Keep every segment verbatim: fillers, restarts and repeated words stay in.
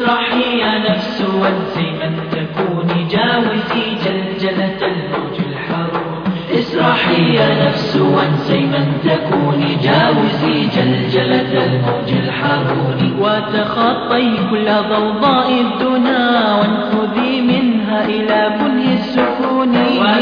اسرحي يا نفس وانسي من تكوني، جاوزي جلجلة الموج الحرون. اسرحي يا نفس وانسي من تكوني، جاوزي جلجلة الموج الحرون. وتخطي كل ضوضاء الدنا وانفذي منها إلى كنه السكون.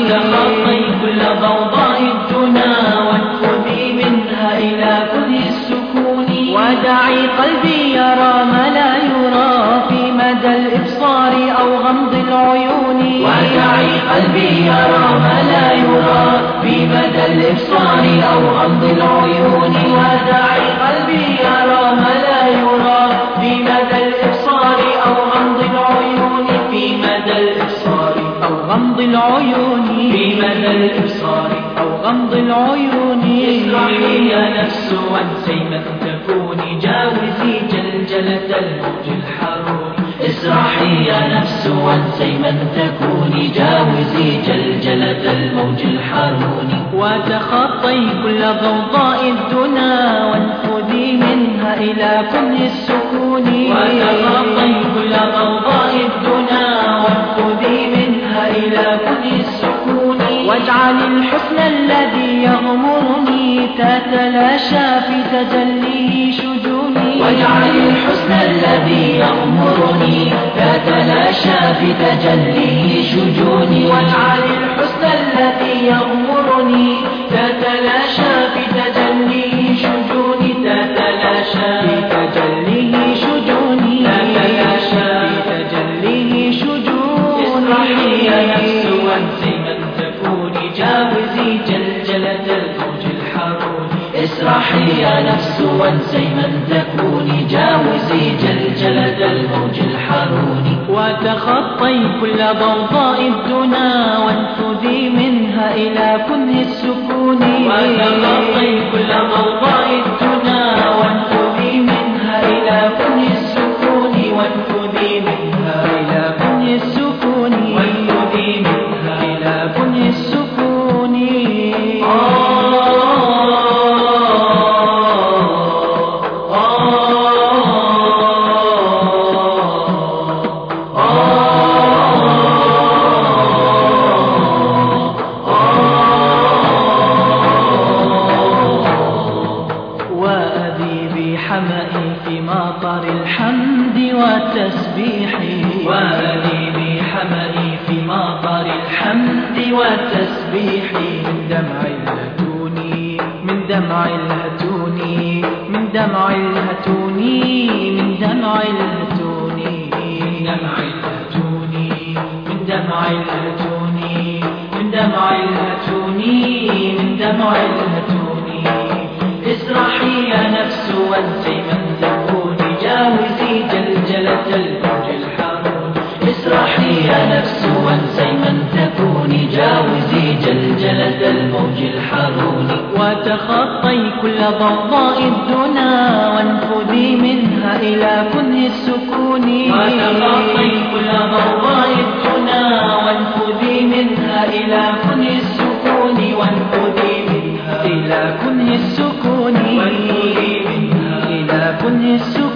وتخطي كل ضوضاء الدنا وانفذي منها إلى كنه السكون. ودعي قلبي يرى ما لا يرى في مدى الإبصار أو غمض العيون. ودعي قلبي يرى ما لا يرى في مدى الإبصار أو غمض العيون. ودعي قلبي يرى ما لا يرى في مدى الإبصار أو غمض العيون. في مدى الإبصار أو غمض العيون. في مدى الإبصار أو غمض العيون. اسرحي يا نفس وانسي من تكوني، جاوزي جلجلة الموج الحرون. اسرحي يا نفس وانسي من تكوني، جاوزي جلجلة الموج الحرون. وتخطي كل ضوضاء الدنا وانفذي منها إلى كنه السكون. وتخطي كل ضوضاء الدنا وانفذي منها إلى كنه السكون. واجعل الحسن الذي يغمرني تتلاشى في تجليه شجوني. واجعل الحسن الذي يغمرني تتلاشى في تجليه شجوني. واجعل الحسن الذي يغمرني تتلاشى في تجليه شجوني. تتلاشى في تجليه شجوني. تتلاشى في تجليه شجوني. اسرحي يا نفس وانسي من تكوني، جاوزي جلجلة الموج الحرون. اسرحي يا نفس وانسي من تكوني، جاوزي جلجلة الموج الحرون. وتخطي كل ضوضاء الدنا وانفذي منها إلى كنه السكون. وتخطي كل ضوضاء الدنا وانفذي منها إلى كنه السكون. وانفذي منها إلى كنه السكون. وانفذي منها إلى كنه السكون. حمائي في مطر الحمد والتسبيح. وأديبي حمائي في مطر الحمد والتسبيح. من دمع الهتون من دمع الهتون من دمع الهتون من دمع الهتون من دمع الهتون من دمع الهتون من دمع الهتون من دمع الهتون. اسرحي يا نفس وانسي من تكوني، جاوزي جلجلة الموج الحرون. اسرحي يا نفس وانسي من تكوني، جاوزي جلجلة الموج الحرون. وتخطي كل ضوضاء الدنا وانفذي منها إلى كنه السكون. وتخطي كل ضوضاء الدنا وانفذي منها إلى كنه السكون. وانفذي منها إلى كنه السكون. وانفذي منها إلى كنه السكون.